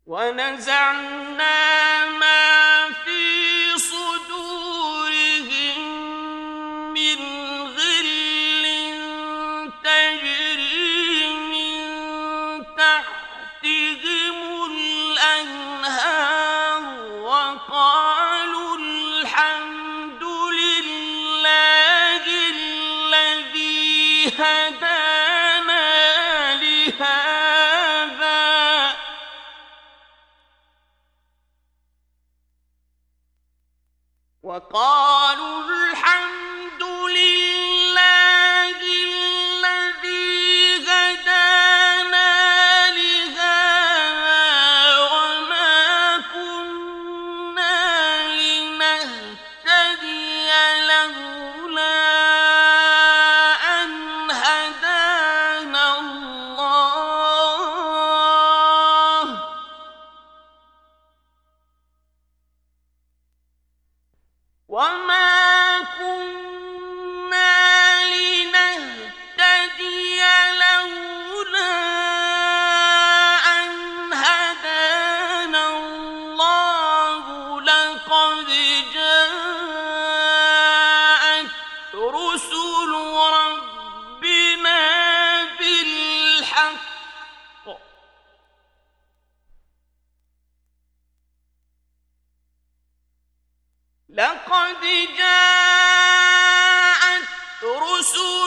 ونزعنا ما في صدورهم من غل تجري من تحتهم الأنهار وقالوا الحمد لله الذي هدانا لهذا وقالوا الحمد لله الذي هدانا لهذا وما كنا لنهتدي لولا أن هدانا الله وما كنا لنهتدي لولا أن هدانا الله لقد جاءت رسل ربنا بالحق لقد جاءت رسل